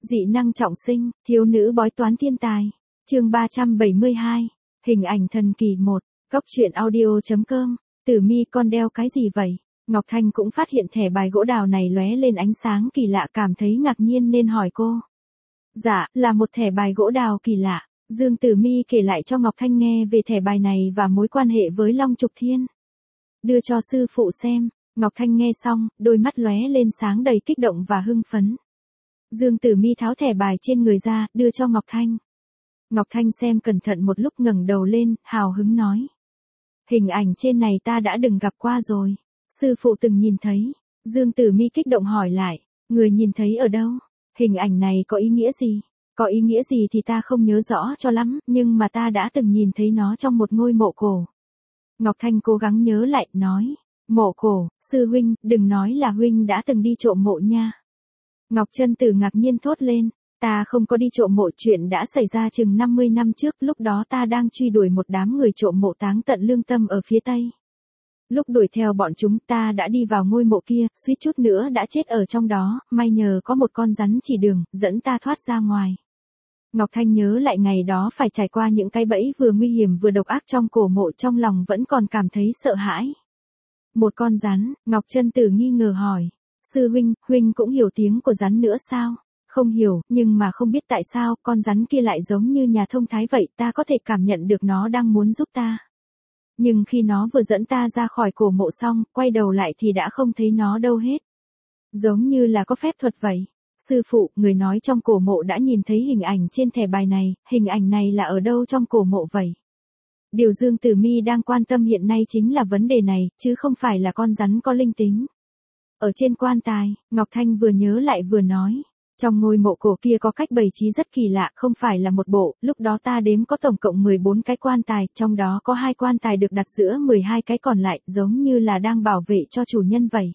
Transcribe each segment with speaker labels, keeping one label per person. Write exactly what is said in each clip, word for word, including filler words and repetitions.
Speaker 1: Dị năng trọng sinh, thiếu nữ bói toán thiên tài. Chương ba trăm bảy mươi hai. Hình ảnh thần kỳ một. Cốc truyện audio chấm com. Tử Mi con đeo cái gì vậy? Ngọc Thanh cũng phát hiện thẻ bài gỗ đào này lóe lên ánh sáng kỳ lạ, cảm thấy ngạc nhiên nên hỏi cô. Dạ, là một thẻ bài gỗ đào kỳ lạ. Dương Tử Mi kể lại cho Ngọc Thanh nghe về thẻ bài này và mối quan hệ với Long Trục Thiên. Đưa cho sư phụ xem. Ngọc Thanh nghe xong, đôi mắt lóe lên sáng đầy kích động và hưng phấn. Dương Tử Mi tháo thẻ bài trên người ra, đưa cho Ngọc Thanh. Ngọc Thanh xem cẩn thận một lúc ngẩng đầu lên, hào hứng nói. Hình ảnh trên này ta đã từng gặp qua rồi. Sư phụ từng nhìn thấy. Dương Tử Mi kích động hỏi lại. Người nhìn thấy ở đâu? Hình ảnh này có ý nghĩa gì? Có ý nghĩa gì thì ta không nhớ rõ cho lắm, nhưng mà ta đã từng nhìn thấy nó trong một ngôi mộ cổ. Ngọc Thanh cố gắng nhớ lại, nói. Mộ cổ, sư huynh, đừng nói là huynh đã từng đi trộm mộ nha. Ngọc Trân Tử ngạc nhiên thốt lên. Ta không có đi trộm mộ, chuyện đã xảy ra chừng năm mươi năm trước, lúc đó ta đang truy đuổi một đám người trộm mộ táng tận lương tâm ở phía Tây. Lúc đuổi theo bọn chúng ta đã đi vào ngôi mộ kia, suýt chút nữa đã chết ở trong đó, may nhờ có một con rắn chỉ đường, dẫn ta thoát ra ngoài. Ngọc Thanh nhớ lại ngày đó phải trải qua những cái bẫy vừa nguy hiểm vừa độc ác trong cổ mộ, trong lòng vẫn còn cảm thấy sợ hãi. Một con rắn, Ngọc Trân Tử nghi ngờ hỏi. Sư huynh, huynh cũng hiểu tiếng của rắn nữa sao? Không hiểu, nhưng mà không biết tại sao, con rắn kia lại giống như nhà thông thái vậy, ta có thể cảm nhận được nó đang muốn giúp ta. Nhưng khi nó vừa dẫn ta ra khỏi cổ mộ xong, quay đầu lại thì đã không thấy nó đâu hết. Giống như là có phép thuật vậy. Sư phụ, người nói trong cổ mộ đã nhìn thấy hình ảnh trên thẻ bài này, hình ảnh này là ở đâu trong cổ mộ vậy? Điều Dương Tử Mi đang quan tâm hiện nay chính là vấn đề này, chứ không phải là con rắn có linh tính. Ở trên quan tài, Ngọc Thanh vừa nhớ lại vừa nói. Trong ngôi mộ cổ kia có cách bày trí rất kỳ lạ, không phải là một bộ, lúc đó ta đếm có tổng cộng mười bốn cái quan tài, trong đó có hai quan tài được đặt giữa mười hai cái còn lại, giống như là đang bảo vệ cho chủ nhân vậy.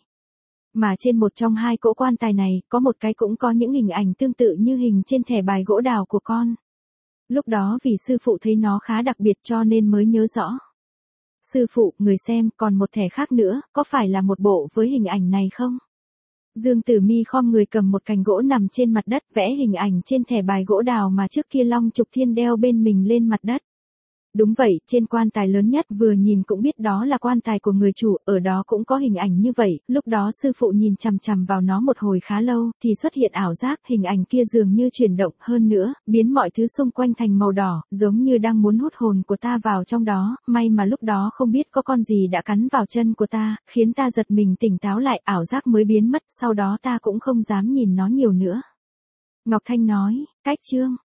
Speaker 1: Mà trên một trong hai cỗ quan tài này, có một cái cũng có những hình ảnh tương tự như hình trên thẻ bài gỗ đào của con. Lúc đó vì sư phụ thấy nó khá đặc biệt cho nên mới nhớ rõ. Sư phụ, người xem, còn một thẻ khác nữa, có phải là một bộ với hình ảnh này không? Dương Tử Mi khom người cầm một cành gỗ nằm trên mặt đất, vẽ hình ảnh trên thẻ bài gỗ đào mà trước kia Long Trục Thiên đeo bên mình lên mặt đất. Đúng vậy, trên quan tài lớn nhất vừa nhìn cũng biết đó là quan tài của người chủ, ở đó cũng có hình ảnh như vậy, lúc đó sư phụ nhìn chằm chằm vào nó một hồi khá lâu, thì xuất hiện ảo giác, hình ảnh kia dường như chuyển động hơn nữa, biến mọi thứ xung quanh thành màu đỏ, giống như đang muốn hút hồn của ta vào trong đó, may mà lúc đó không biết có con gì đã cắn vào chân của ta, khiến ta giật mình tỉnh táo lại, ảo giác mới biến mất, sau đó ta cũng không dám nhìn nó nhiều nữa. Ngọc Thanh nói, cách chương.